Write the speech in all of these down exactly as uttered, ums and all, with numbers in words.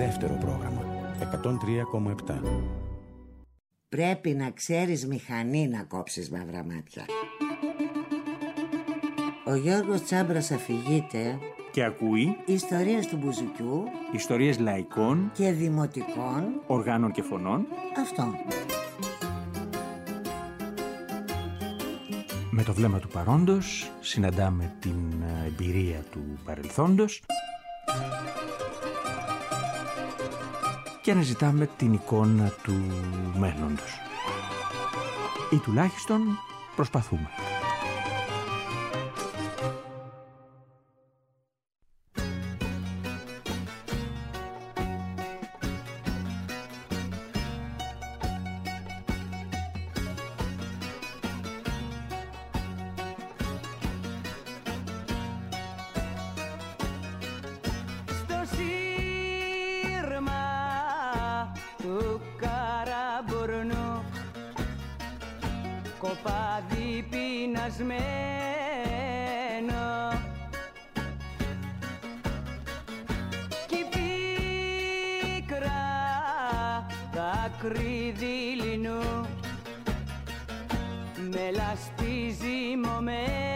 Δεύτερο πρόγραμμα, εκατόν τρία κόμμα επτά. Πρέπει να ξέρεις μηχανή να κόψεις μαύρα μάτια. Ο Γιώργος Τσάμπρας αφηγείται και ακούει ιστορίες του Μπουζουκιού, ιστορίες λαϊκών και δημοτικών οργάνων και φωνών. Αυτό. Με το βλέμμα του παρόντος συναντάμε την εμπειρία του παρελθόντος και αναζητάμε την εικόνα του μέλλοντος. Ή τουλάχιστον προσπαθούμε. Κοπάδι πεινασμένο, κι η πίκρα δάκρυ δειλινού με λάσπη ζυμωμένο.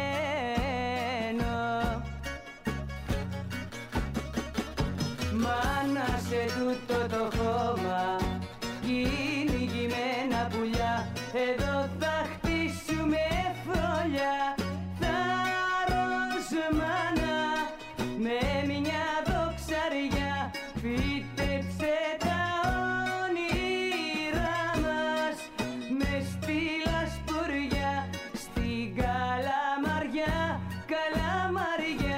Μάνα σε τούτο το χώμα κυνηγημένα πουλιά, εδώ θα χτίσουμε φωλιά. Θα ροσμάνα με μια δοξαριά, φύτεψε τα όνειρά μας μες στη λασπουριά, στην Καλαμαριά, Καλαμαριά.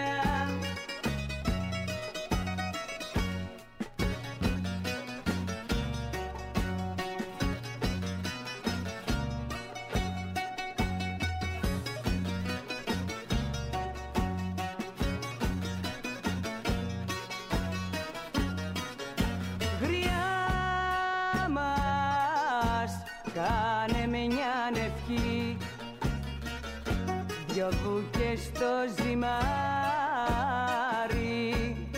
Κάνε μια ευχή, δυο βούκες στο ζυμάρι,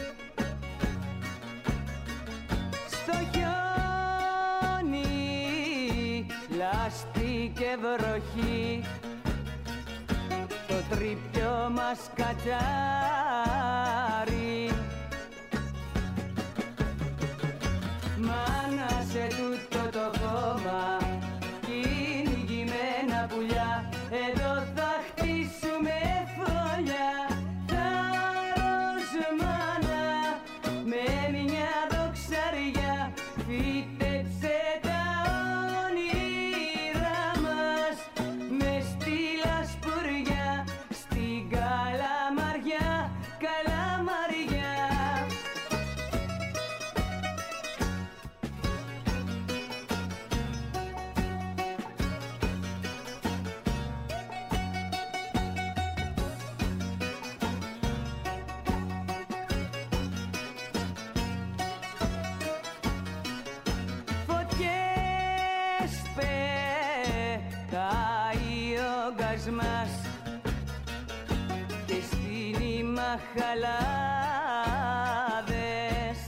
στο χιόνι, λάσπη και βροχή, το τρίπιο μας κατσάρι. Μάνα σε τούτο το χώμα κυνηγημένα πουλιά, εδώ θα χτίσουμε φωλιά. Θα ροσμάνα με μια δοξαριά, φύτεψε τα όνειρά μας μες στη λασπουριά, στην Καλαμαριά, Καλαμαριά. Μας και στην ύμα χαλάδες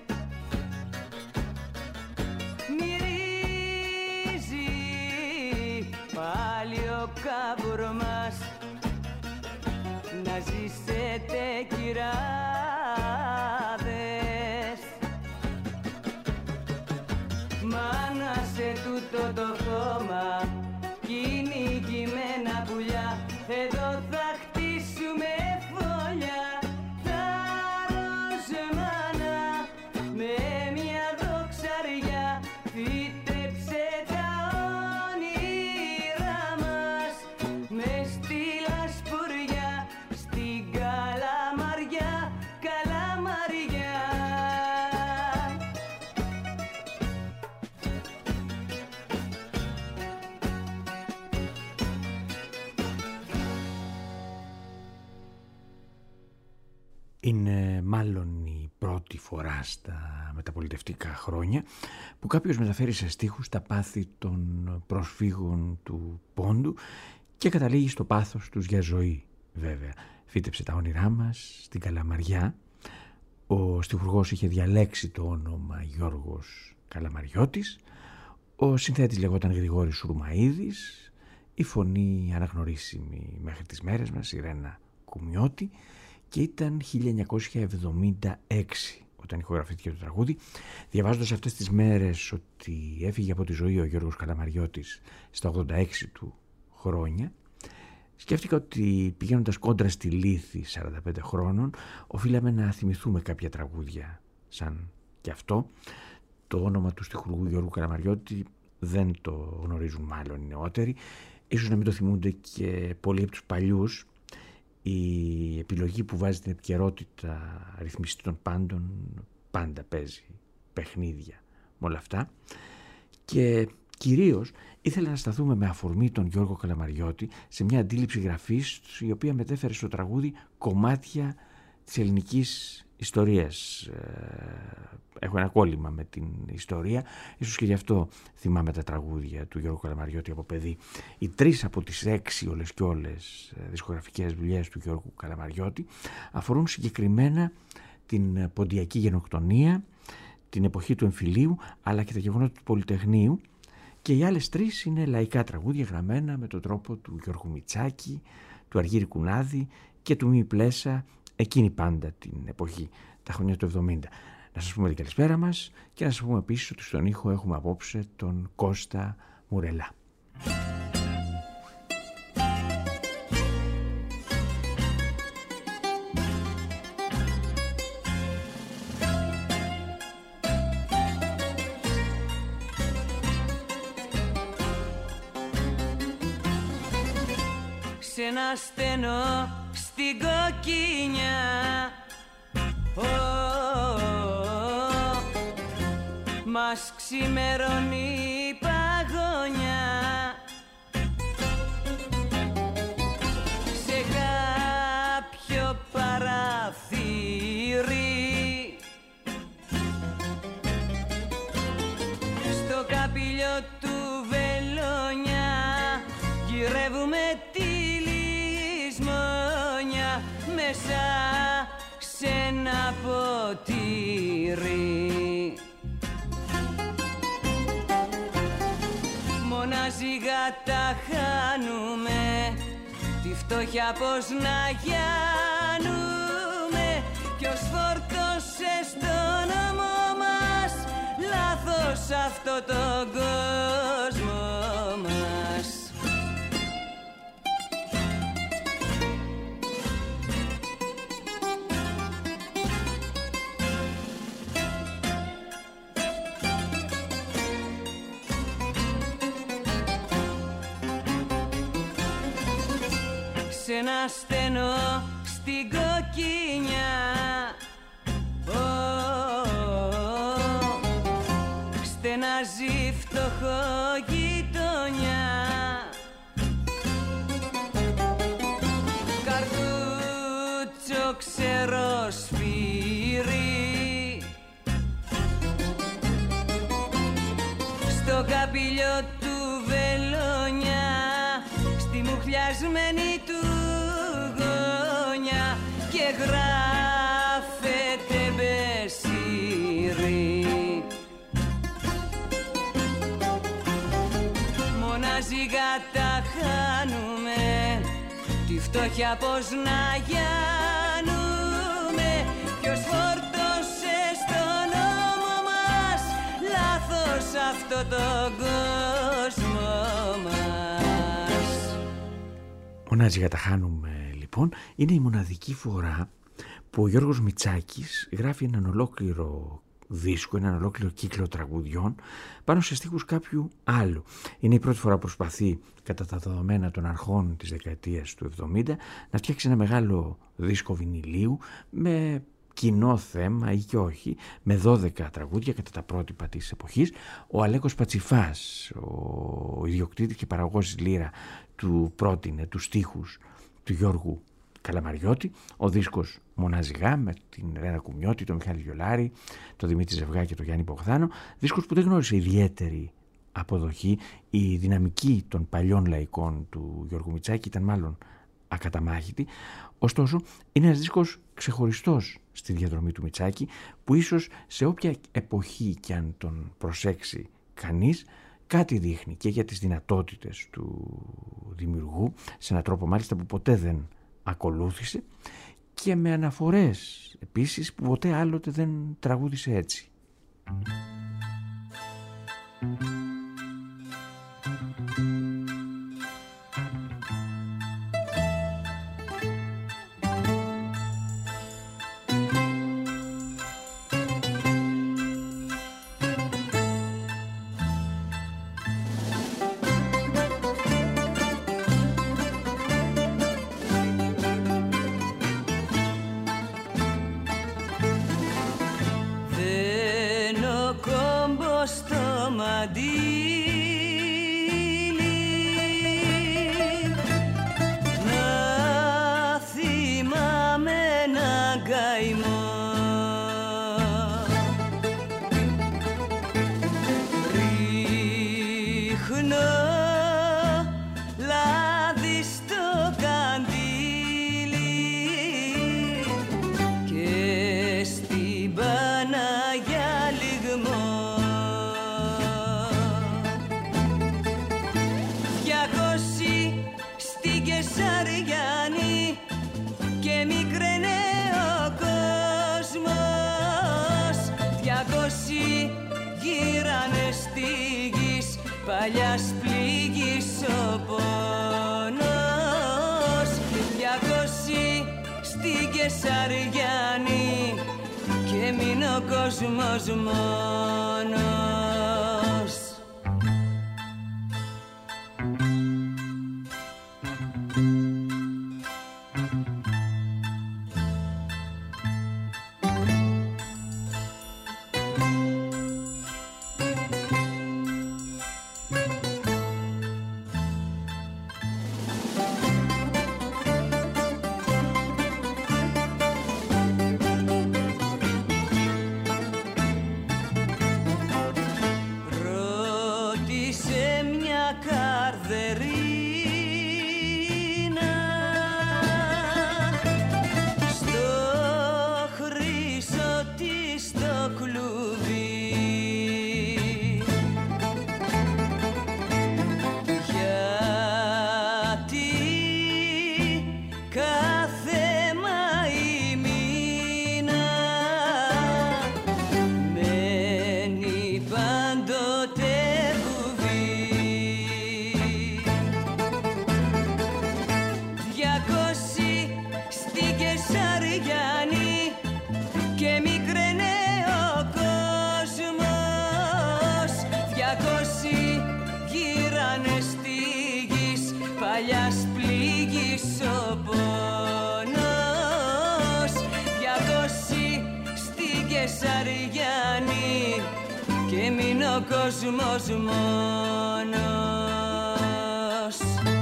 μυρίζει πάλι ο καβουρμάς. Να ζήσετε κυράδες, μάνα σε τούτο το χώμα κυνηγημένα πουλιά, εδώ θα χτίσουμε φωλιά. Θα ροσμάνα με μια δοξαριά, φύτεψε τα όνειρά μας μες στη λασπουριά, στην Καλαμαριά, Καλαμαριά. Είναι μάλλον η πρώτη φορά στα μεταπολιτευτικά χρόνια που κάποιος μεταφέρει σε στίχους τα πάθη των προσφύγων του πόντου και καταλήγει στο πάθος τους για ζωή, βέβαια. Φύτεψε τα όνειρά μας στην Καλαμαριά, Ο στιχουργός είχε διαλέξει το όνομα Γιώργος Καλαμαριώτης, ο συνθέτης λεγόταν Γρηγόρης Σουρμαίδης, η φωνή αναγνωρίσιμη μέχρι τις μέρες μας, η Ρένα Κουμιώτη, και ήταν χίλια εννιακόσια εβδομήντα έξι όταν ηχογραφήθηκε το τραγούδι. Διαβάζοντας αυτές τις μέρες ότι έφυγε από τη ζωή ο Γιώργος Καλαμαριώτης στα ογδόντα έξι του χρόνια, σκέφτηκα ότι πηγαίνοντας κόντρα στη Λύθη σαράντα πέντε χρόνων, οφείλαμε να θυμηθούμε κάποια τραγούδια σαν και αυτό. Το όνομα του στιχουργού Γιώργου Καλαμαριώτη δεν το γνωρίζουν μάλλον οι νεότεροι, ίσως να μην το θυμούνται και πολλοί από τους παλιούς. Η επιλογή που βάζει την επικαιρότητα ρυθμιστή των πάντων πάντα παίζει παιχνίδια με όλα αυτά, και κυρίως ήθελα να σταθούμε με αφορμή τον Γιώργο Καλαμαριώτη σε μια αντίληψη γραφής η οποία μετέφερε στο τραγούδι κομμάτια της ελληνικής ιστορίας. Έχω ένα κόλλημα με την ιστορία, ίσως και γι' αυτό θυμάμαι τα τραγούδια του Γιώργου Καλαμαριώτη από παιδί. Οι τρεις από τις έξι όλες και όλες δισκογραφικές δουλειές του Γιώργου Καλαμαριώτη αφορούν συγκεκριμένα την ποντιακή γενοκτονία, την εποχή του εμφυλίου, αλλά και τα γεγονότα του Πολυτεχνείου, και οι άλλες τρεις είναι λαϊκά τραγούδια γραμμένα με τον τρόπο του Γιώργου Μητσάκη, του Αργύρη Κουνάδη και του Μίμη Πλέσα, εκείνη πάντα την εποχή, τα χρόνια του εβδομήντα. Να σας πούμε την καλησπέρα μας και να σας πούμε επίσης ότι στον ήχο έχουμε απόψε τον Κώστα Μουρελά. Σ' ένα στενό στην κοκκινιά, oh, oh, oh, μας ξημερώνει η παγωνιά. Σε κάποιο παραθύρι στο καπηλιό του βελόνια γυρεύουμε τη λησμόνια μέσα σε ένα ποτήρι. Μονάζιγα τα χάνουμε, τη φτώχεια πως να γιάνουμε, κι ως φόρτωσε στον νόμο μας λάθος αυτό τον κόσμο μας. Σ' ένα στενό στην κοκκινιά, oh, oh, oh, στενάζει φτωχό γειτονιά. Καρτούτσο ξερό σφύρι στο καπηλιό του βελόνια, στη μουχλιασμένη του γωνιά, και γράφεται μπεσίρι. Μονάζιγα τα χάνουμε, τη φτώχεια πως να γιάνουμε, κι ως φόρτωσε στον νόμο μας λάθος αυτό τον κόσμο μας. Μονάζιγα τα χάνουμε, λοιπόν, είναι η μοναδική φορά που ο Γιώργος Μητσάκης γράφει έναν ολόκληρο δίσκο, έναν ολόκληρο κύκλο τραγουδιών πάνω σε στίχους κάποιου άλλου. Είναι η πρώτη φορά που προσπαθεί, κατά τα δεδομένα των αρχών της δεκαετίας του εβδομήντα, να φτιάξει ένα μεγάλο δίσκο βινιλίου με κοινό θέμα ή και όχι, με δώδεκα τραγούδια κατά τα πρότυπα της εποχής. Ο Αλέκος Πατσιφάς, ο ιδιοκτήτης και παραγωγός της Λύρα, του πρότεινε τους στίχους του Γιώργου Καλαμαριώτη. Ο δίσκος μονάζιγα με την Ρένα Κουμιώτη, τον Μιχάλη Γιολάρη, τον Δημήτρη Ζευγά και τον Γιάννη Μπογδάνο. Δίσκος που δεν γνώρισε ιδιαίτερη αποδοχή. Η δυναμική των παλιών λαϊκών του Γιώργου Μητσάκη ήταν μάλλον ακαταμάχητη. Ωστόσο, είναι ένας δίσκος ξεχωριστός στη διαδρομή του Μητσάκη, που ίσως σε όποια εποχή κι αν τον προσέξει κανείς, κάτι δείχνει και για τις δυνατότητες του δημιουργού, σε έναν τρόπο μάλιστα που ποτέ δεν ακολούθησε, και με αναφορές επίσης που ποτέ άλλοτε δεν τραγούδισε έτσι. Παλιάς πληγής ο πόνος, διακόσι στην Κεσαριάννη και μην ο κόσμος μόνος. Και μην ο κόσμος μόνος.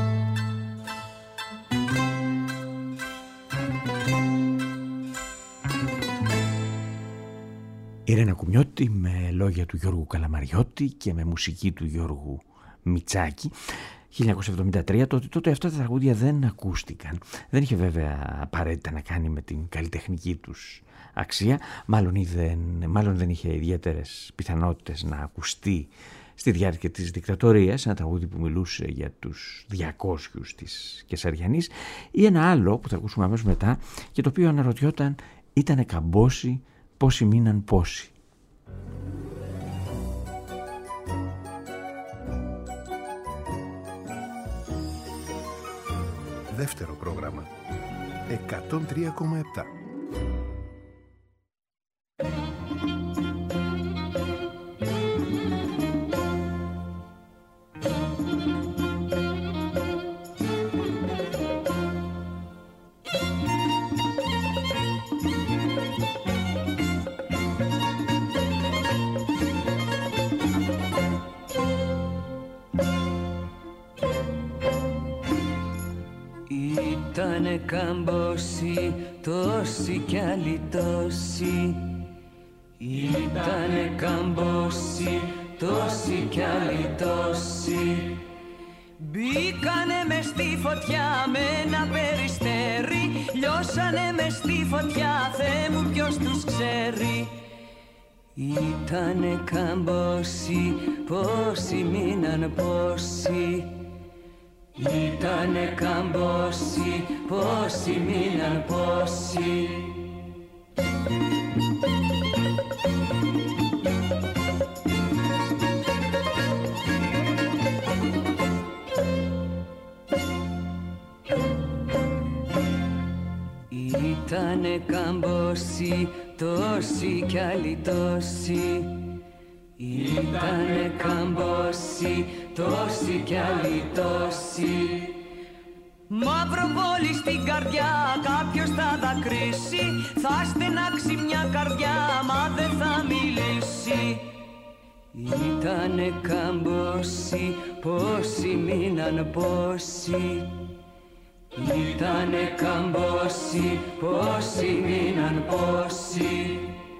Η Ρένα Κουμιώτη με λόγια του Γιώργου Καλαμαριώτη και με μουσική του Γιώργου Μητσάκη. χίλια εννιακόσια εβδομήντα τρία, τότε, τότε αυτά τα τραγούδια δεν ακούστηκαν. Δεν είχε βέβαια απαραίτητα να κάνει με την καλλιτεχνική τους αξία, μάλλον δεν, μάλλον δεν είχε ιδιαίτερες πιθανότητες να ακουστεί στη διάρκεια της δικτατορίας, ένα τραγούδι που μιλούσε για τους διακόσιους της Κεσαριανής, ή ένα άλλο που θα ακούσουμε αμέσως μετά και το οποίο αναρωτιόταν, ήτανε καμπόσι, πόσοι μείναν πόσοι. Δεύτερο πρόγραμμα εκατόν τρία κόμμα επτά. Ήτανε κάμποσοι, τόσοι κι άλλοι τόσοι. Ήτανε κάμποσοι, τόσοι κι άλλοι τόσοι. Μπήκανε με στη φωτιά με ένα περιστέρι, λιώσανε με στη φωτιά, Θεέ μου ποιος τους ξέρει. Ήτανε καμπόσοι, πόσοι μείναν πόσοι. Ήτανε καμπόσοι, πόσοι μείναν πόσοι. Ήτανε καμπόσοι, τόσοι κι άλλοι τόσοι. Ήτανε καμπόσοι, τόσοι κι άλλοι τόσοι. Μαύρο πόλη στην καρδιά, κάποιος θα δακρύσει. Θα στενάξει μια καρδιά, μα δεν θα μιλήσει. Ήτανε καμπόσοι, πόσοι μείναν πόσοι. Ήτανε καμπόσοι, πόσοι μείναν πόσοι.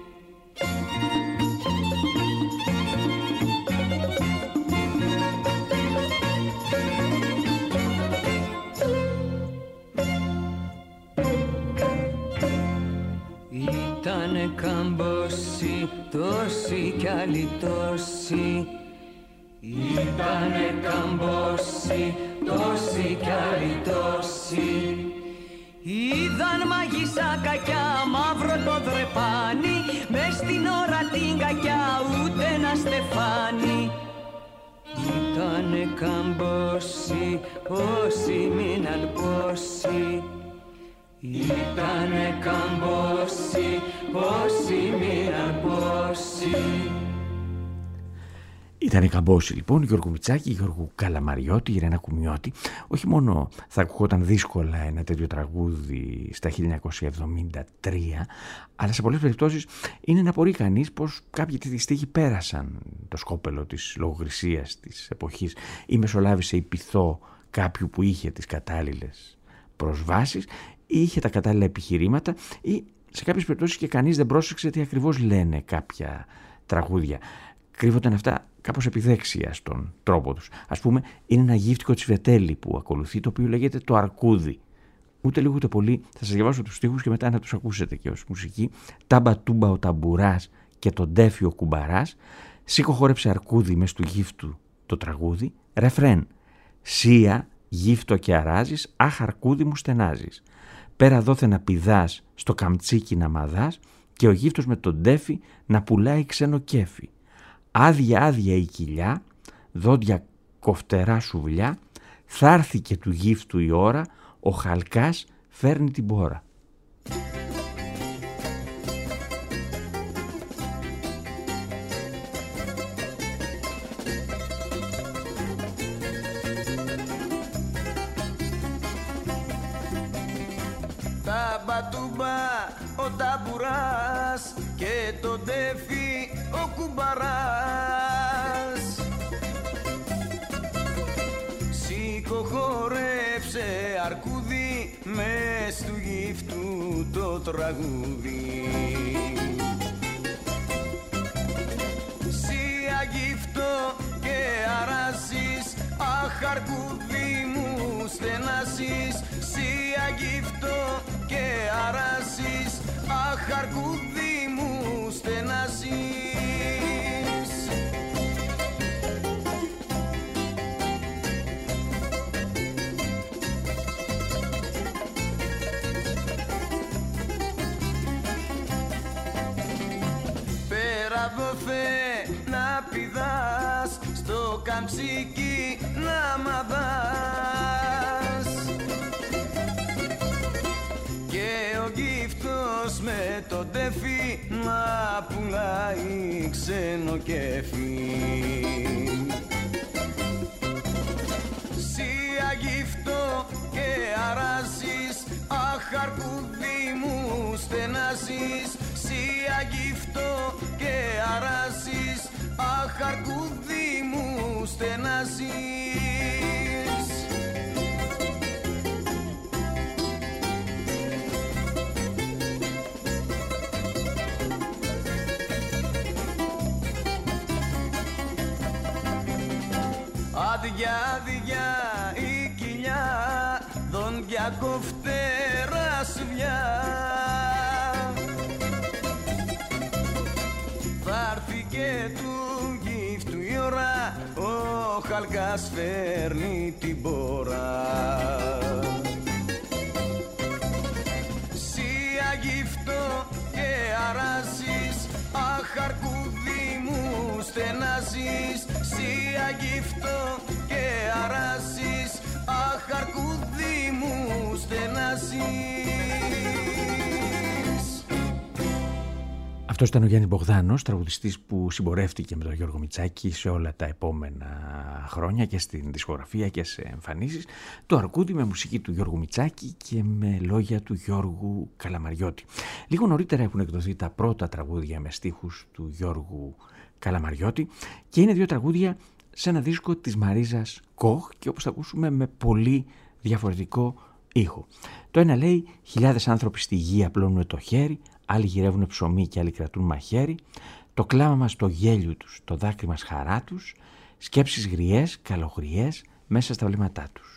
Ήτανε καμπόσοι, τόσοι κι άλλοι τόσοι. Ήτανε καμπόσοι, τόσοι κι άλλοι τόσοι. Είδαν μαγισσα κακιά, μαύρο το δρεπάνι, μες στην ώρα την κακιά ούτε ένα στεφάνι. Ήτανε καμπόσοι, πόσοι μείναν πόσοι. Ήτανε καμπόσοι, πόσοι μείναν πόσοι. Ήταν οι καμπόσοι λοιπόν, Γιώργου Μητσάκη, Γιώργου Καλαμαριώτη, Ιρένα Κουμιώτη. Όχι μόνο θα ακουγόταν δύσκολα ένα τέτοιο τραγούδι στα χίλια εννιακόσια εβδομήντα τρία, αλλά σε πολλές περιπτώσεις είναι να απορεί κανείς πως κάποιοι τέτοιοι στίχοι πέρασαν το σκόπελο της λογοκρισίας της εποχής ή μεσολάβησε η πειθό κάποιου που είχε τις κατάλληλες προσβάσεις ή είχε τα κατάλληλα επιχειρήματα ή σε κάποιες περιπτώσεις και κανείς δεν πρόσεξε τι ακριβώς λένε κάποια τραγούδια. Κρύβονταν αυτά κάπως επιδέξια στον τρόπο τους. Ας πούμε, είναι ένα γύφτικο τσιβετέλι που ακολουθεί, το οποίο λέγεται το Αρκούδι. Ούτε λίγο ούτε πολύ θα σας διαβάσω τους στίχους και μετά να τους ακούσετε και ως μουσική. Τάμπα τούμπα ο ταμπουράς και τον τέφι ο κουμπαράς. Σήκω χόρεψε αρκούδι μες του γύφτου το τραγούδι. Ρεφρέν. Σία, γύφτο και αράζεις, αχ αρκούδι μου στενάζεις. Πέρα δόθε να πηδάς, στο καμτσίκι να μαδάς και ο γύφτος με τον τέφι να πουλάει ξένο κέφι. Άδεια άδεια η κοιλιά, δόντια κοφτερά σουβλιά, θα έρθει και του γύφτου η ώρα, ο χαλκάς φέρνει την πόρα. Τα μπατούμπα ο ταμπουράς και το τέφι ο κουμπαράς. Σήκω χορέψε αρκούδι μες του γύφτου το τραγούδι. Σία γύφτο και αράζεις, αχ αρκούδι μου στενάζεις. Σία γύφτο και αράζεις, αχ αρκούδι μου στενάζεις. Πέρα δόθε να πηδάς, στο καμτσίκι να μαδάς και ο γύφτος με το τέφι να πουλάει ξένο κέφι. Σία γύφτο και αράζεις, αχ αρκούδι μου στενάζεις. Σία γύφτο και αράζεις, αχ αρκούδι μου στενάζεις. Άδεια, άδεια μια κοφτέρα σβιά. Θα έρθει και του γύφτου η ώρα, ο χαλκάς φέρνει την πόρα. Σία γύφτο και αράζεις, αχ αρκούδι μου στενάζεις. Σία γύφτο και αράζεις, αχ αρκούδι μου στενάζεις. Αυτός ήταν ο Γιάννης Μπογδάνος, τραγουδιστής που συμπορεύτηκε με τον Γιώργο Μητσάκη σε όλα τα επόμενα χρόνια και στην δισκογραφία και σε εμφανίσεις. Το αρκούδι με μουσική του Γιώργου Μητσάκη και με λόγια του Γιώργου Καλαμαριώτη. Λίγο νωρίτερα έχουν εκδοθεί τα πρώτα τραγούδια με στίχους του Γιώργου Καλαμαριώτη και είναι δύο τραγούδια σε ένα δίσκο της Μαρίζας Κοχ και όπως θα ακούσουμε με πολύ διαφορετικό ήχο. Το ένα λέει «Χιλιάδες άνθρωποι στη γη απλώνουν το χέρι, άλλοι γυρεύουν ψωμί και άλλοι κρατούν μαχαίρι, το κλάμα μας το γέλιο τους, το δάκρυ μας χαρά τους, σκέψεις γριές, καλογριές μέσα στα βλέμματά τους».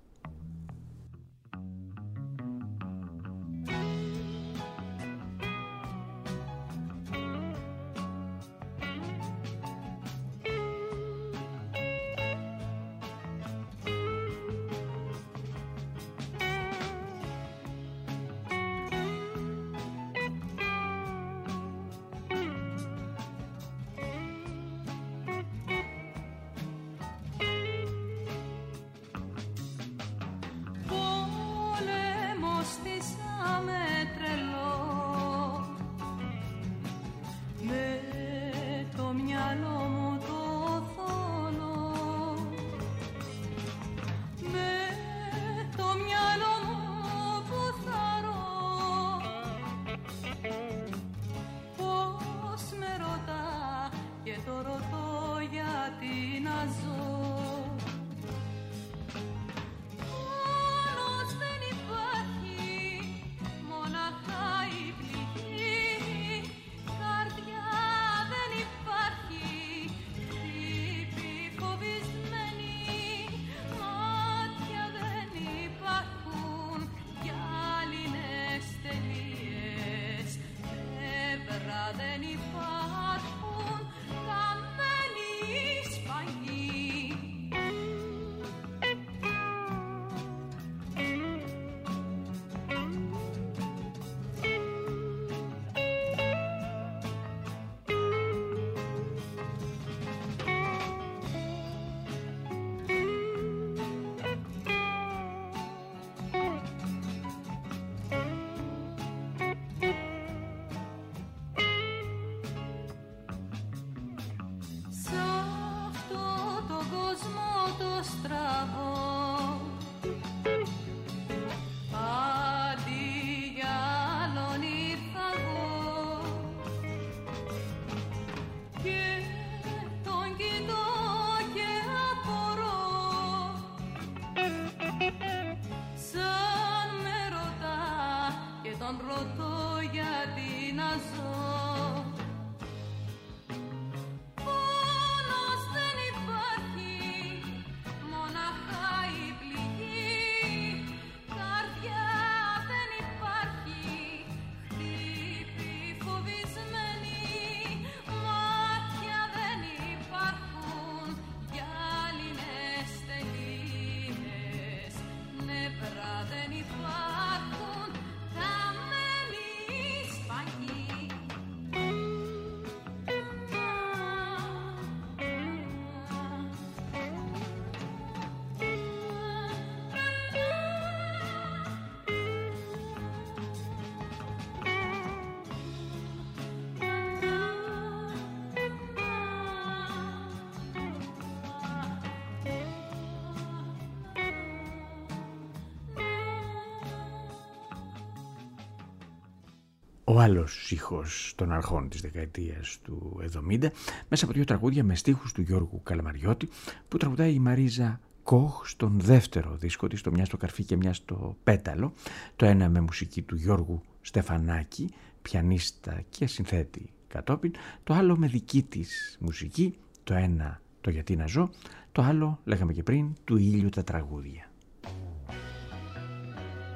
Ο άλλος ήχος των αρχών της δεκαετίας του εβδομήντα μέσα από δύο τραγούδια με στίχους του Γιώργου Καλαμαριώτη που τραγουδάει η Μαρίζα Κοχ στον δεύτερο δίσκο της, το μια στο καρφί και μια στο πέταλο, το ένα με μουσική του Γιώργου Στεφανάκη, πιανίστα και συνθέτη κατόπιν, το άλλο με δική της μουσική, το ένα το «Γιατί να ζω», το άλλο, λέγαμε και πριν, «Του ήλιου τα τραγούδια».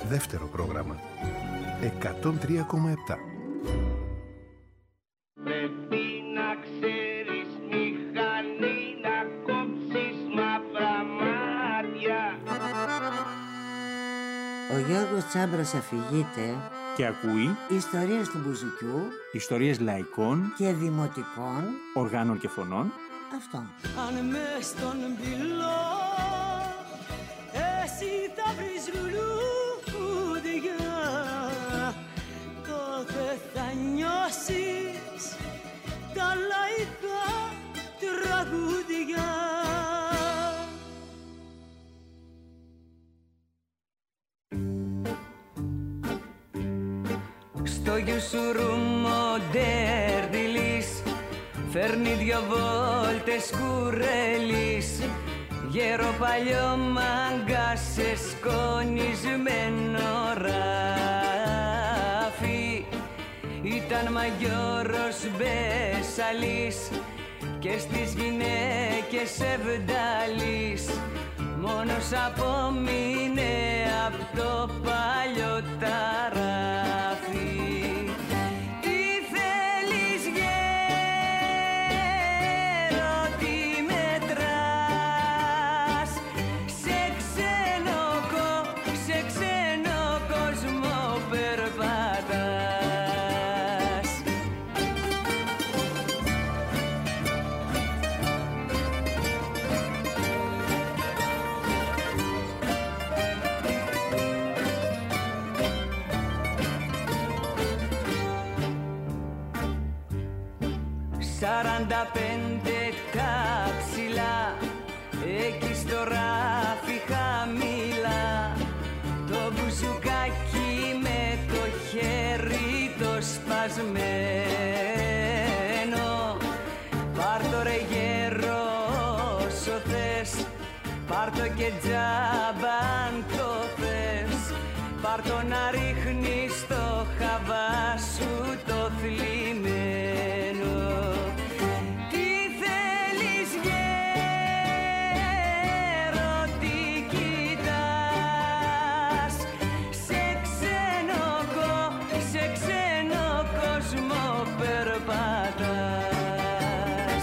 δεύτερο πρόγραμμα. εκατόν τρία κόμμα επτά. Πρέπει να ξέρεις μηχανή να κόψεις μαύρα μάτια. Ο Γιώργος Τσάμπρας αφηγείται Και ακούει ιστορίες του μπουζουκιού ιστορίες λαϊκών, και δημοτικών οργάνων και φωνών. Αυτό. Αν μες στον πυλό εσύ θα βρεις λουλούδια, τότε θα νιώσεις τα λαϊκά τραγούδια. Στο γιουσουρού μοντέρδιλης φέρνει δυο βόλτες κουρέλης, γέρο παλιό μάγκα σε σκονισμένο ράφι. Ήταν μαγιόρος Μπεσαλής και στις γυναίκες ευδαλής, μόνος απόμεινε απ' το παλιό ταράφι. Τι θέλεις γέρο, τι μετράς, σε ξένο κο- σε ξένο κόσμο περπατάς. Σαράντα πέντε κάψιλα, εκεί στο ράφι χαμηλά, το μπουζουκάκι με το χέρι το σπασμένο. Πάρ' το ρε γέρο όσο θες, πάρ' το και τζάμπα αν το θες, πάρ' το να ρίχνεις στο χαβά σου το θλιμμένο. Τι θέλεις γέρο, τι κοιτάς, σε ξένο κο- σε ξένο κόσμο περπατάς.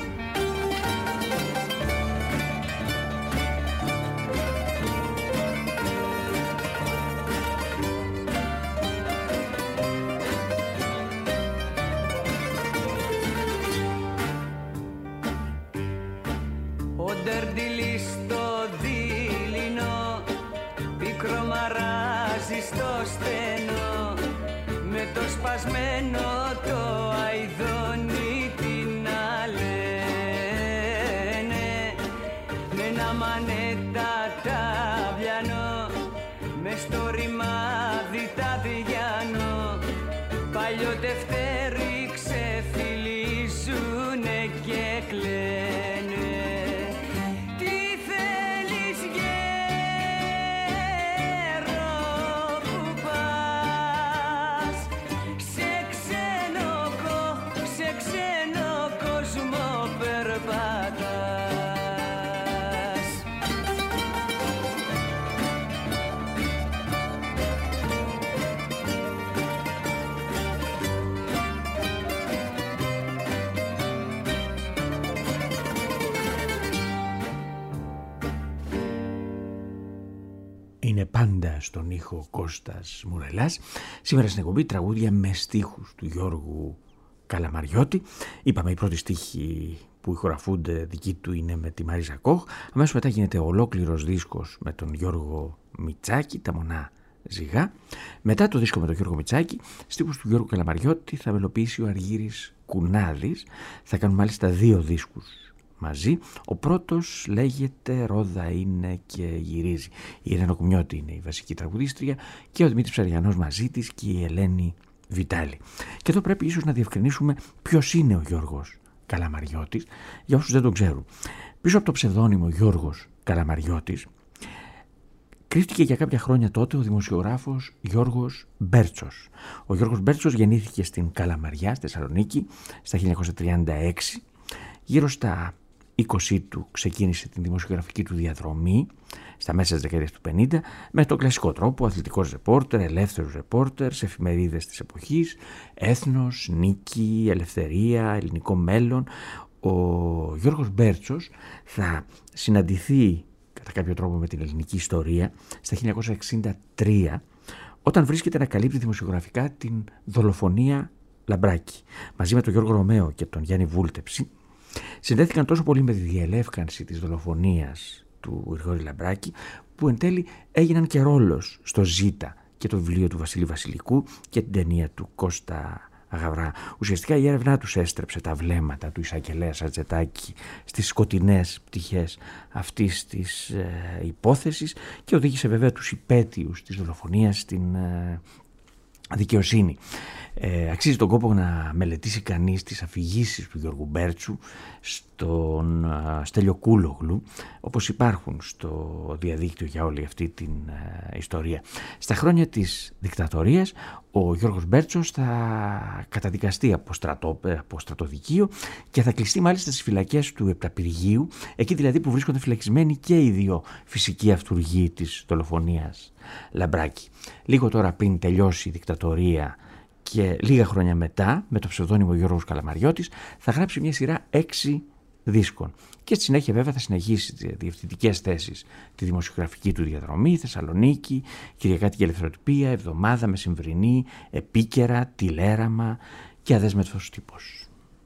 Ο Ντερντιλής στο δειλινό, πικρό μαράζει στο στενό, με το σπασμένο το αηδόνι τι να λένε, με ένα μανέτα ταυλιανό, μες στο ρημάδι τα διάνο, παλιό τευτέρι ξεφυλίζουνε και κλαίνε. Τι θέλεις γέρο, που πας, σε ξένο κο- σε ξένο κόσμο περπατάς. Είναι πάντα στον ήχο Κώστας Μουρελάς. Σήμερα στην εκπομπή τραγούδια με στίχους του Γιώργου Καλαμαριώτη. Είπαμε, οι πρώτοι στίχοι που ηχογραφούνται δικοί του είναι με τη Μαρίζα Κόχ. Αμέσως μετά γίνεται ολόκληρος δίσκος με τον Γιώργο Μητσάκη, τα Μονά Ζυγά. Μετά το δίσκο με τον Γιώργο Μητσάκη, στίχους του Γιώργου Καλαμαριώτη θα μελοποιήσει ο Αργύρης Κουνάδης. Θα κάνουν μάλιστα δύο δίσκους μαζί. Ο πρώτος λέγεται «Ρόδα είναι και γυρίζει». Η Ελένα Κουμιώτη είναι η βασική τραγουδίστρια και ο Δημήτρης Ψαριανός μαζί της και η Ελένη Βιτάλη. Και εδώ πρέπει ίσως να διευκρινίσουμε ποιος είναι ο Γιώργος Καλαμαριώτης, για όσους δεν τον ξέρουν. Πίσω από το ψευδόνυμο Γιώργος Καλαμαριώτης κρύφτηκε για κάποια χρόνια τότε ο δημοσιογράφος Γιώργος Μπέρτσος. Ο Γιώργος Μπέρτσος γεννήθηκε στην Καλαμαριά, στη Θεσσαλονίκη, στα χίλια εννιακόσια τριάντα έξι. Γύρω στα είκοσι του ξεκίνησε την δημοσιογραφική του διαδρομή στα μέσα της δεκαετίας του πενήντα με τον κλασικό τρόπο, αθλητικός ρεπόρτερ, ελεύθερος ρεπόρτερ σε εφημερίδες της εποχής, Έθνος, Νίκη, Ελευθερία, Ελληνικό Μέλλον. Ο Γιώργος Μπέρτσος θα συναντηθεί κατά κάποιο τρόπο με την ελληνική ιστορία στα χίλια εννιακόσια εξήντα τρία, όταν βρίσκεται να καλύπτει δημοσιογραφικά την δολοφονία Λαμπράκη. Μαζί με τον Γιώργο Ρωμαίο και τον Γιάννη Βούλτεψη συνδέθηκαν τόσο πολύ με τη διελεύκανση της δολοφονίας του Γρηγόρη Λαμπράκη, που εν τέλει έγιναν και ρόλος στο Ζήτα και το βιβλίο του Βασίλη Βασιλικού και την ταινία του Κώστα Αγαβρά. Ουσιαστικά η έρευνά τους έστρεψε τα βλέμματα του εισαγγελέα Σατζετάκη στις σκοτεινές πτυχές αυτής της ε, υπόθεσης και οδήγησε βέβαια τους υπέτειους της δολοφονίας στην ε, δικαιοσύνη. Ε, αξίζει τον κόπο να μελετήσει κανείς τις αφηγήσεις του Γιώργου Μπέρτσου στον α, Στέλιο Κούλογλου, όπως υπάρχουν στο διαδίκτυο για όλη αυτή την α, ιστορία. Στα χρόνια της δικτατορίας ο Γιώργος Μπέρτσος θα καταδικαστεί από, στρατό, από στρατοδικείο και θα κλειστεί μάλιστα στις φυλακές του Επταπηργείου, εκεί δηλαδή που βρίσκονται φυλακισμένοι και οι δύο φυσικοί αυτουργοί της δολοφονίας Λαμπράκη. Λίγο τώρα πριν τελειώσει η δικτατορία και λίγα χρόνια μετά, με το ψευδόνυμο Γιώργος Καλαμαριώτης, θα γράψει μια σειρά έξι δίσκων. Και στη συνέχεια βέβαια θα συνεχίσει τις διευθυντικές θέσεις, τη δημοσιογραφική του διαδρομή, Θεσσαλονίκη, Κυριακάτικη Ελευθεροτυπία, Εβδομάδα, Μεσημβρινή, Επίκαιρα, Τηλέραμα και Αδέσμευτος Τύπος.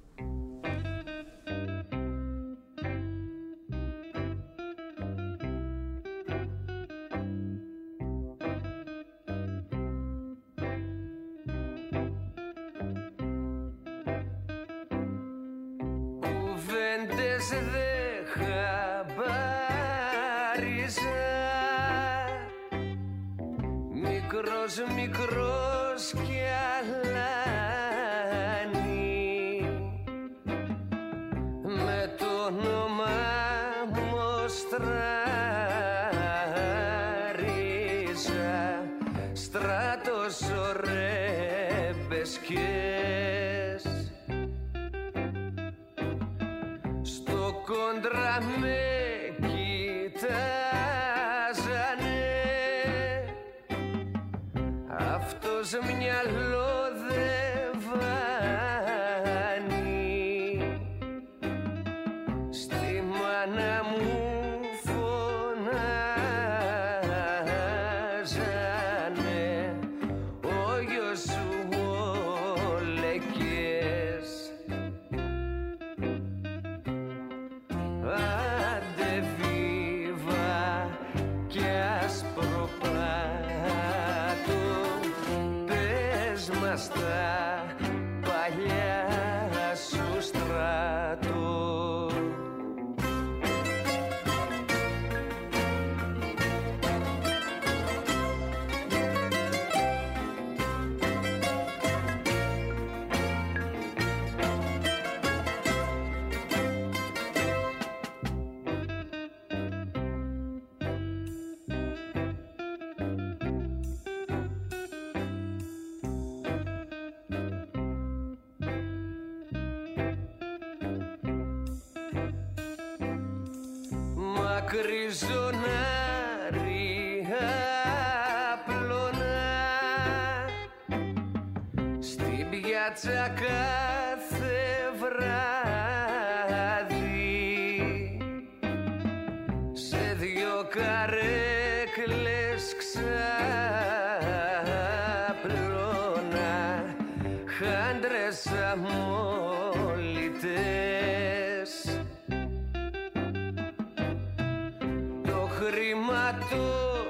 Μικρός κι αλάνι με το όνομα Μοστράριζα, στράτος ορεμπεσκές στο κόντρα με μυαλό δεν βάνει, στη μάνα μου φωνάζανε, ο γιος σου ο Λεκές. Άντε βίβα κι ασπροπάτω, στα παλιά σου στράτο. Κρυζονάρι απλώνα στην πιάτσα κάθε βράδυ, σε δυο καρέκλες ξαπλώνα χάντρες αμόλυτες. Χρήμα το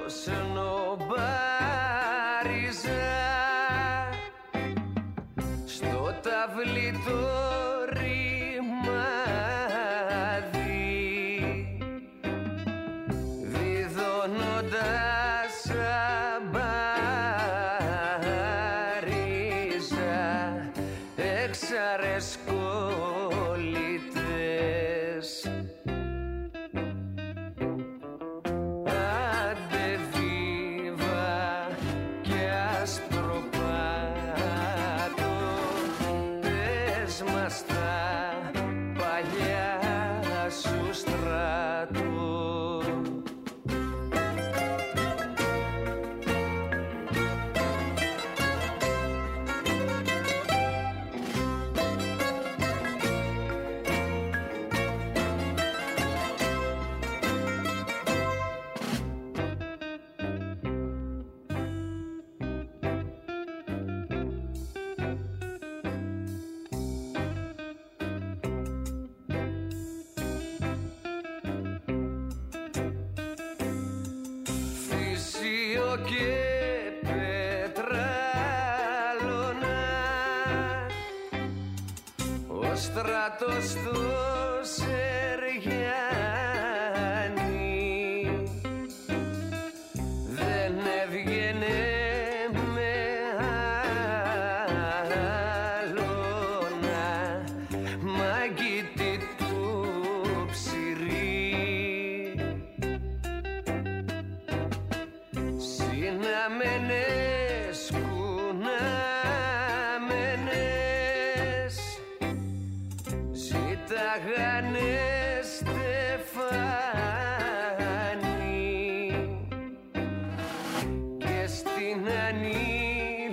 σνομπάριζα στο ταυλί το ρημάδι, διδώνοντας αμπάριζα εξαρές κολλητές. Άντε και πετράλωνα, ο στρατός του Σεργιάννη δεν έβγαινε με άλλωνα, μαγκίτη του ψηρή. Συναμένες, κουναμένες, ζήταγανε στεφάνι και στην Ανή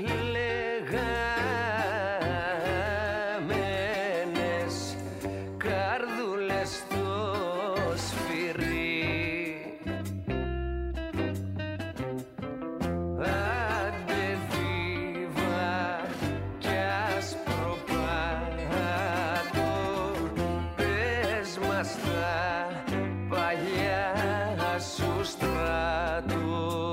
λέγαμενες καρδούλες στο σφυρί. Άντε βίβα κι άσπρο πάτο, πες μας τα παλιά σου στράτο.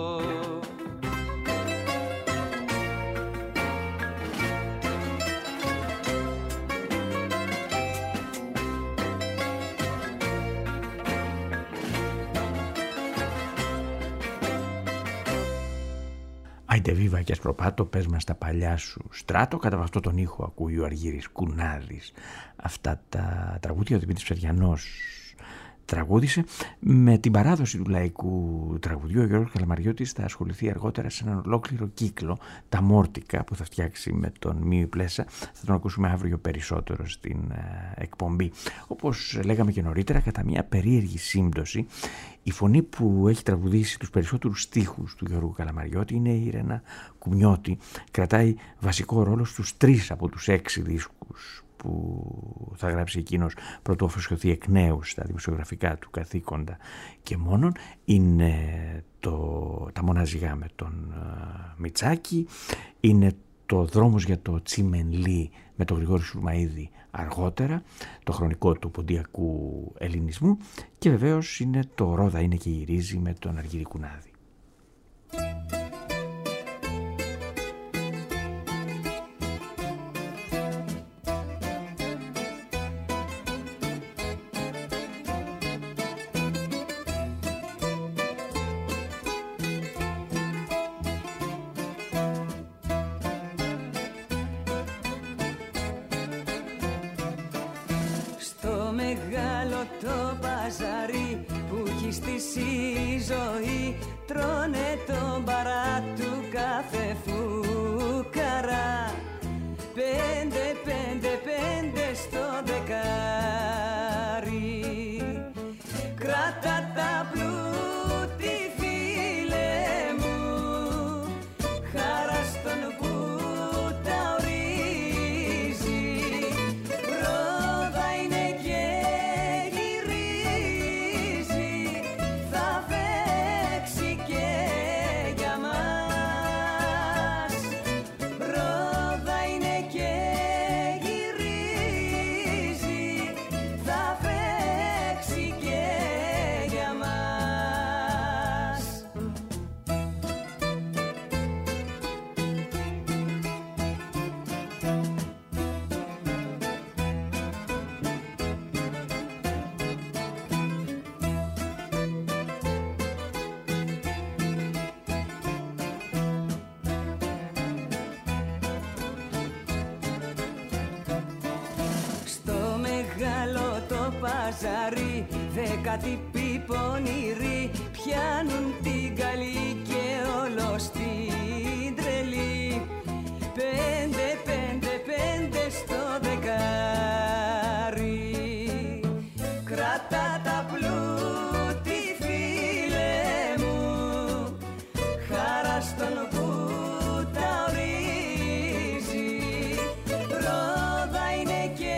Άιντε βίβα και ασπροπάτο, πες μας τα παλιά σου στράτο. Κατά αυτό τον ήχο ακούει ο Αργύρης Κουνάδης. Αυτά τα τραγούδια ο Δημήτρης Ψαριανός τραγούδισε. Με την παράδοση του λαϊκού τραγουδιού ο Γιώργος Καλαμαριώτης θα ασχοληθεί αργότερα σε έναν ολόκληρο κύκλο, τα Μόρτικα, που θα φτιάξει με τον Μίου Πλέσα. Θα τον ακούσουμε αύριο περισσότερο στην ε, εκπομπή. Όπως λέγαμε και νωρίτερα, κατά μια περίεργη σύμπτωση, η φωνή που έχει τραγουδήσει τους περισσότερους στίχους του Γιώργου Καλαμαριώτη είναι η Ρένα Κουμιώτη. Κρατάει βασικό ρόλο στους τρεις από τους έξι δίσκους που θα γράψει εκείνος πρωτού αφοσιωθεί εκ νέου στα δημοσιογραφικά του καθήκοντα και μόνον. Είναι το, τα μοναζιγά με τον uh, Μητσάκη, είναι το Δρόμος για το Τσιμενλί με τον Γρηγόρη Σουρμαΐδη αργότερα, το χρονικό του ποντιακού ελληνισμού, και βεβαίως είναι το Ρόδα είναι και η Ρίζη με τον Αργύρη Κουνάδη. Παζάρι, δέκατη πονηροί πιάνουν την καλή και όλο στην τρελή. Πέντε, πέντε, πέντε στο δεκάρι. Κράτα τα πλούτη φίλε μου, χαρά στον που τα ορίζει. Ρόδα είναι και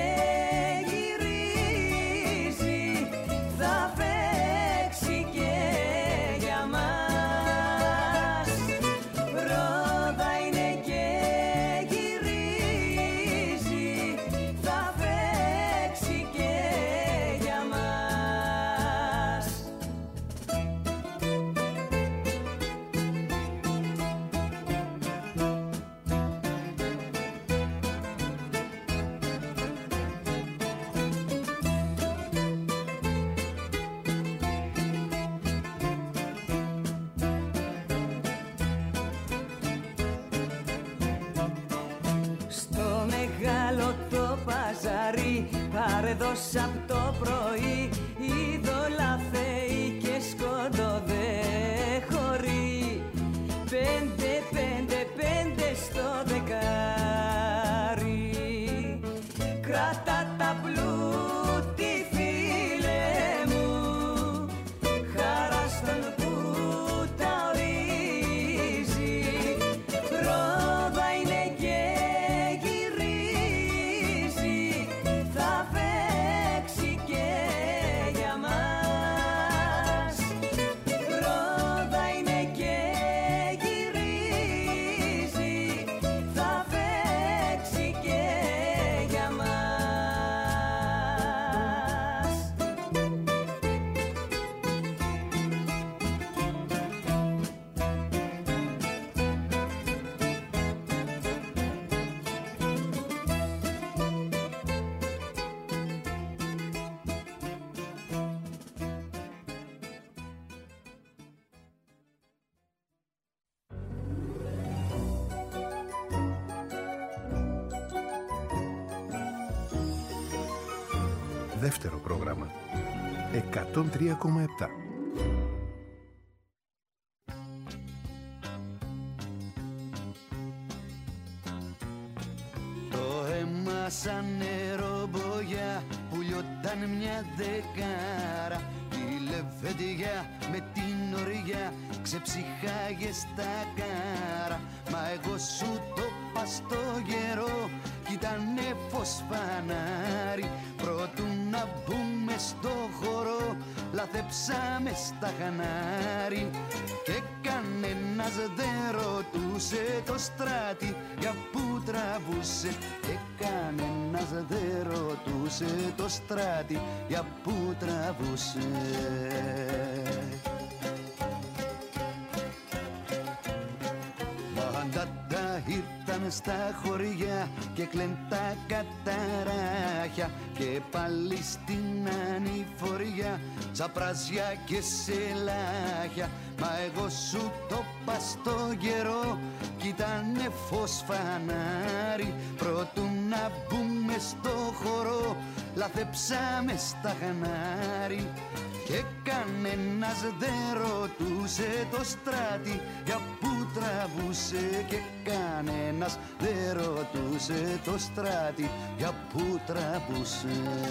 πως απ' το πρωί είδωλα θεοί και σκότω δε χωρεί. Πέντε, πέντε, πέντε στο δεκάρι. Κράτα τα πλούτη φίλε μου, χαρά στον που τα ορίζει. Ρόδα είναι και γυρίζει, θα παίξει και για μας. Ρόδα είναι και γυρίζει, θα παίξει και για μας. Δεύτερο πρόγραμμα. εκατόν τρία κόμμα επτά. Το αίμα σαν νερόμπογιά που λιόταν μια δεκάρα. Η λεβέντια με την οριά ξεψυχάγε στα κάρα. Μα εγώ σου το πα στο γερό κι ήτανε φως φανάρι. Πρότου να μπούμε στο χώρο λαθέψαμε στα χανάρι. Και κανένας δεν ρωτούσε το στράτη για που τραβούσε. Και κανένας δεν ρωτούσε το στράτη για που τραβούσε. Μαντάτα ήρθαν στα χωριά και κλαιν τα καταράχια. Και πάλι στην ανηφοριά τσαπράζια και σελάχια. Μα εγώ σου το πα στο καιρό κι ήτανε φως φανάρι. Πρότου να μπούμε στο χώρο λαθέψαμε στα χανάρι. Και κανένας δεν ρωτούσε το στράτη για που τραβούσε. Και κανένας δεν ρωτούσε το στράτη για που τραβούσε.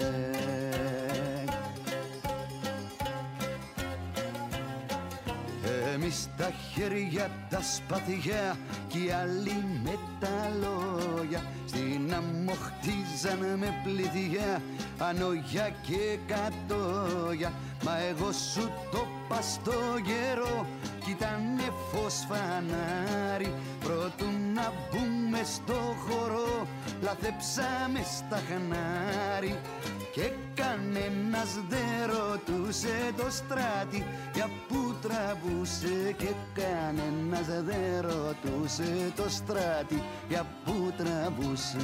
Εμείς τα χέρια τα σπαθιά κι οι άλλοι με τα λόγια. Στην άμμο χτίζαν με πληθιά ανόγια και κατόγια. Μα εγώ σου το πα στο καιρό κι ήτανε φως φανάρι. Πρότου να μπούμε στο χώρο λαθέψαμε στα χανάρι. Και κανένας δεν ρωτούσε το στράτη για που τραβούσε. Και κανένας δεν ρωτούσε το στράτη για που τραβούσε.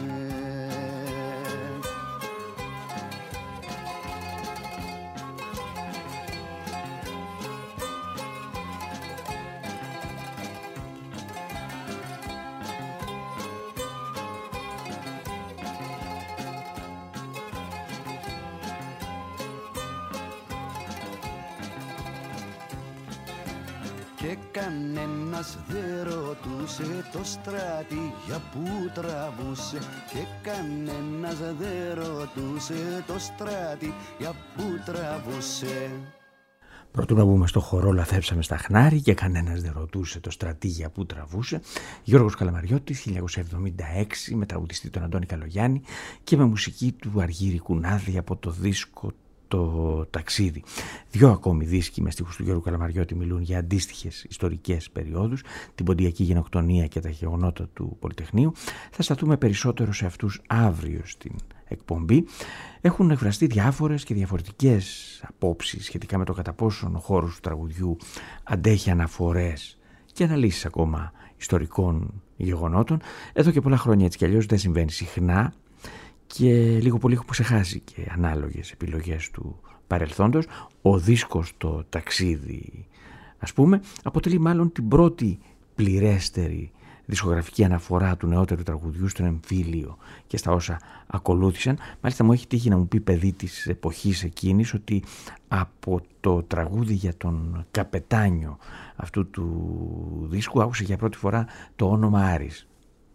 Και κανένας δεν ρωτούσε το στράτη για που τραβούσε. Και κανένας δεν ρωτούσε το στράτη για που τραβούσε. Πρωτού να μπούμε στο χορό λαθέψαμε στα χνάρι και κανένας δεν ρωτούσε το στρατή για που τραβούσε. Γιώργος Καλαμαριώτης, χίλια εννιακόσια εβδομήντα έξι, με τραγουδιστή τον Αντώνη Καλογιάννη και με μουσική του Αργύρη Κουνάδη από το δίσκο το ταξίδι. Δυο ακόμη δίσκοι με στίχους του Γιώργου Καλαμαριώτη μιλούν για αντίστοιχες ιστορικές περιόδους, την ποντιακή γενοκτονία και τα γεγονότα του Πολυτεχνείου. Θα σταθούμε περισσότερο σε αυτούς αύριο στην εκπομπή. Έχουν εκφραστεί διάφορες και διαφορετικές απόψεις σχετικά με το κατά πόσον ο χώρος του τραγουδιού αντέχει αναφορές και αναλύσεις ακόμα ιστορικών γεγονότων. Εδώ και πολλά χρόνια έτσι κι αλλιώς δεν συμβαίνει συχνά και λίγο πολύ έχω ξεχάσει και ανάλογες επιλογές του παρελθόντος. Ο δίσκος το ταξίδι, ας πούμε, αποτελεί μάλλον την πρώτη πληρέστερη δισκογραφική αναφορά του νεότερου τραγουδιού στον εμφύλιο και στα όσα ακολούθησαν. Μάλιστα μου έχει τύχει να μου πει παιδί της εποχής εκείνης ότι από το τραγούδι για τον καπετάνιο αυτού του δίσκου άκουσε για πρώτη φορά το όνομα Άρης.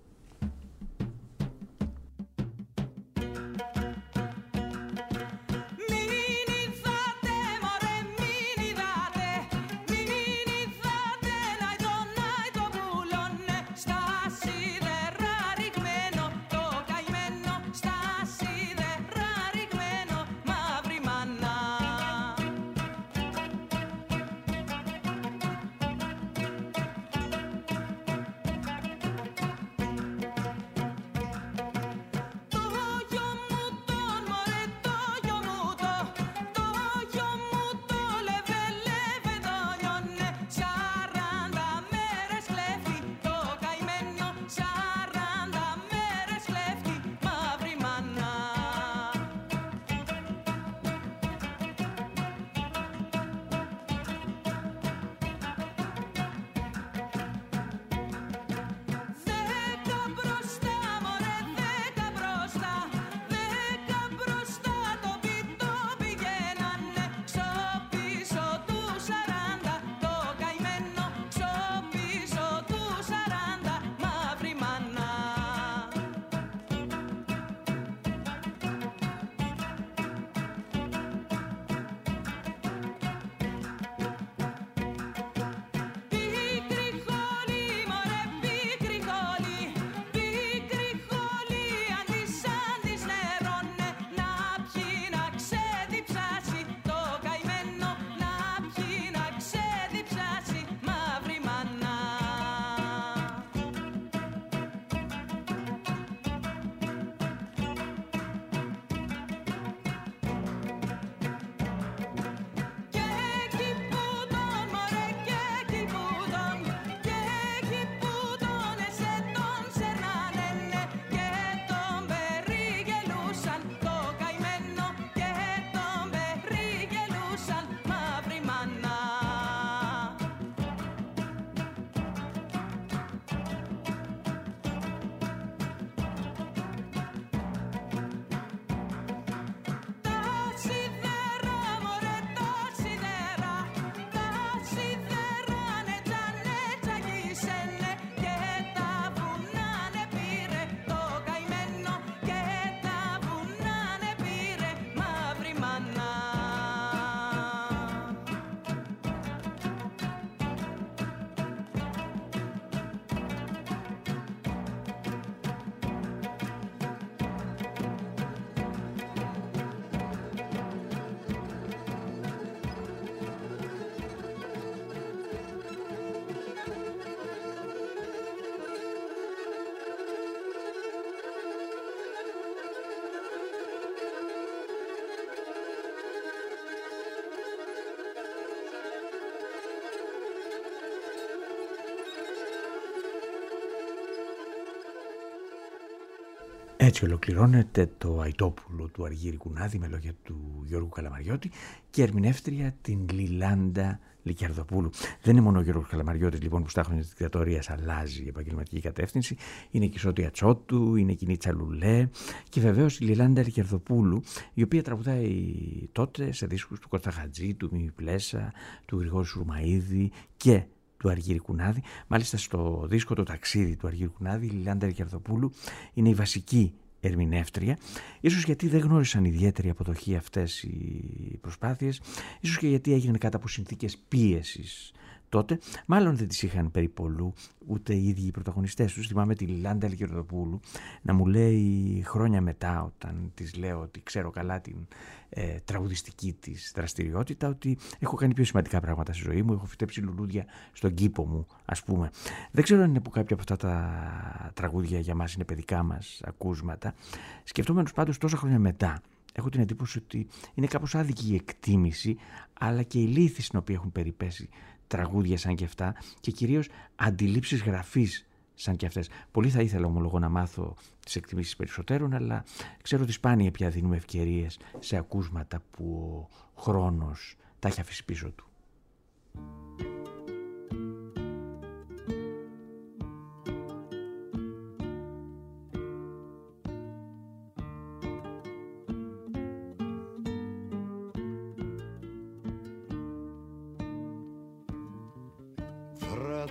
Έτσι ολοκληρώνεται το Αϊτόπουλο του Αργύρη Κουνάδη με λόγια του Γιώργου Καλαμαριώτη και ερμηνεύτρια την Λιλάντα Λικιαρδοπούλου. Δεν είναι μόνο ο Γιώργος Καλαμαριώτης λοιπόν που στα χρόνια της δικτατορίας αλλάζει η επαγγελματική κατεύθυνση. Είναι και η Σώτια Τσότου, είναι και η Νίτσα Λουλέ και βεβαίως η Λιλάντα Λικιαρδοπούλου, η οποία τραγουδάει τότε σε δίσκους του Κώστα Χατζή, του Μίμη Πλέσα, του Γρηγόρη Σουρμαΐδη και του Αργύρη Κουνάδη. Μάλιστα στο δίσκο το ταξίδι του Αργύρη Κουνάδη, η Λιλάντα Λικιαρδοπούλου είναι η βασική ερμηνεύτρια, ίσως γιατί δεν γνώρισαν ιδιαίτερη αποδοχή αυτές οι προσπάθειες, ίσως και γιατί έγιναν κάτω από συνθήκες πίεσης τότε, μάλλον δεν τις είχαν περιπολού ούτε οι ίδιοι οι πρωταγωνιστές τους. Θυμάμαι τη Λιλάντα Λικιαρδοπούλου να μου λέει χρόνια μετά, όταν της λέω ότι ξέρω καλά την ε, τραγουδιστική της δραστηριότητα, ότι έχω κάνει πιο σημαντικά πράγματα στη ζωή μου, έχω φυτέψει λουλούδια στον κήπο μου, ας πούμε. Δεν ξέρω αν είναι που κάποια από αυτά τα τραγούδια για μας είναι παιδικά μας ακούσματα. Σκεφτόμενος πάντως τόσα χρόνια μετά, έχω την εντύπωση ότι είναι κάπως άδικη η εκτίμηση, αλλά και η λύθη στην οποία έχουν περιπέσει τραγούδια σαν και αυτά και κυρίως αντιλήψεις γραφής σαν και αυτές. Πολύ θα ήθελα ομολογώ να μάθω τις εκτιμήσεις περισσότερων, αλλά ξέρω ότι σπάνια πια δίνουμε ευκαιρίες σε ακούσματα που ο χρόνος τα έχει αφήσει πίσω του.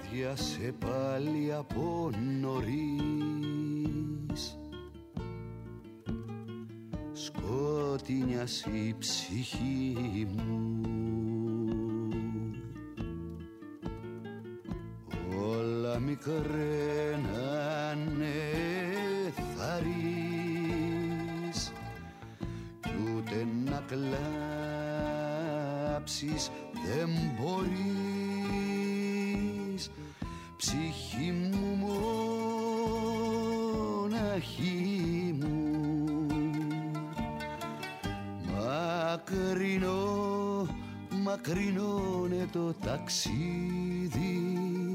άδειασε πάλι από νωρίς. Σκότεινιασε η ψυχή μου, όλα μικραίνανε θαρείς, κι ούτε να κλάψεις δεν μπορείς. Ψυχή μου, μοναχή μου, μακρινό, μακρινώνε το ταξίδι,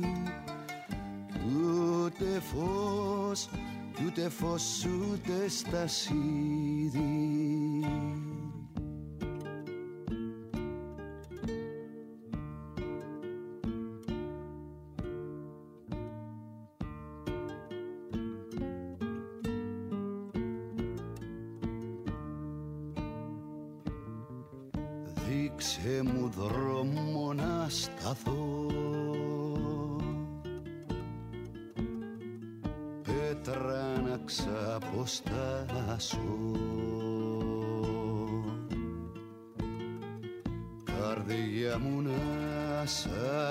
ούτε φως, ούτε φως, ούτε στασίδι. Δείξε μου δρόμο να σταθώ, πέτρα να ξαποστάσω, καρδιά μου να σ'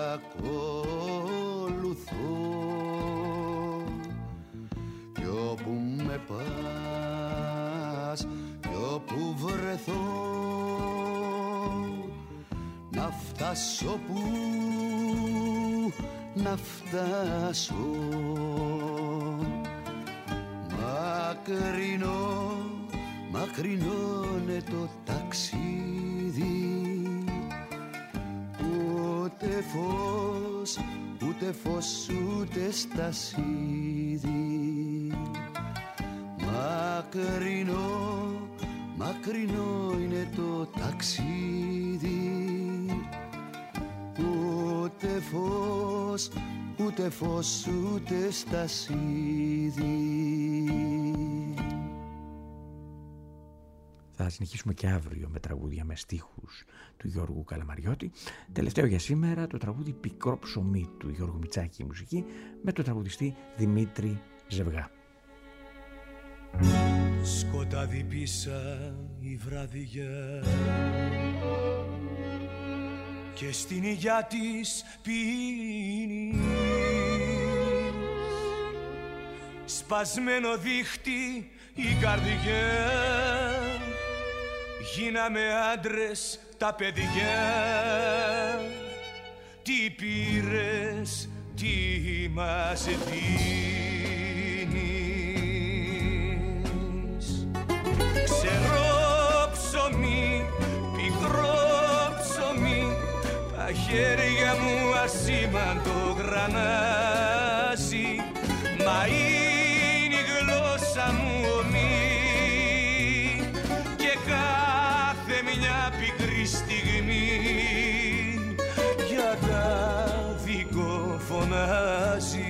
ακολουθώ, κι όπου με πας, κι όπου βρεθώ, να φτάσω που, να φτάσω. Μακρινό, μακρινώνε το ταξίδι, ούτε φως, ούτε φως, ούτε στασίδι. Μακρινό, μακρινό είναι το ταξίδι, ούτε φως, ούτε φως, ούτε στασίδι. Θα συνεχίσουμε και αύριο με τραγούδια με στίχους του Γιώργου Καλαμαριώτη. Τελευταίο για σήμερα το τραγούδι «Πικρό ψωμί» του Γιώργου Μητσάκη, η μουσική, με τον τραγουδιστή Δημήτρη Ζευγά. Σκοτάδι πίσα η βραδιά και στην υγειά της πίνεις, σπασμένο δίχτυ η καρδιά, γίναμε άντρες τα παιδιά. Τι πήρες, τι μας δίνεις? Ξερό ψωμί, πικρό ψωμί, τα χέρια μου ασήμαντο γρανάζει, μα είναι η γλώσσα μου ομή και κάθε μια πικρή στιγμή για κάδικο φωνάζει.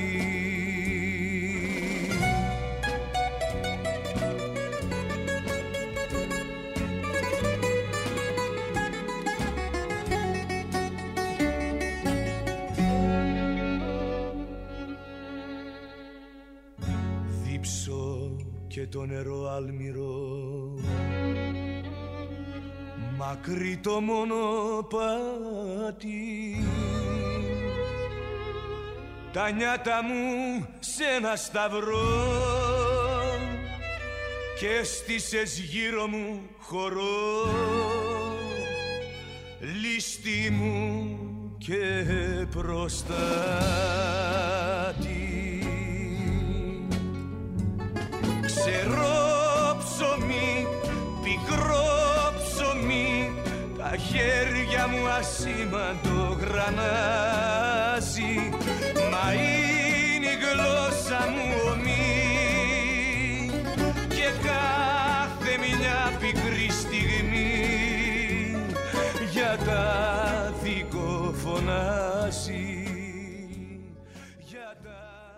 Και το νερό αλμυρό, μακρύ το μονοπάτι, τα νιάτα μου σε ένα σταυρό και έστησες γύρω μου χορό, λίστη μου και προστάτη. Ξερό ψωμί, πικρό ψωμί, τα χέρια μου ασήμαντο γρανάζει, μα είναι η γλώσσα μου ομή και κάθε μια πικρή στιγμή για κάδικο φωνάζει, για τα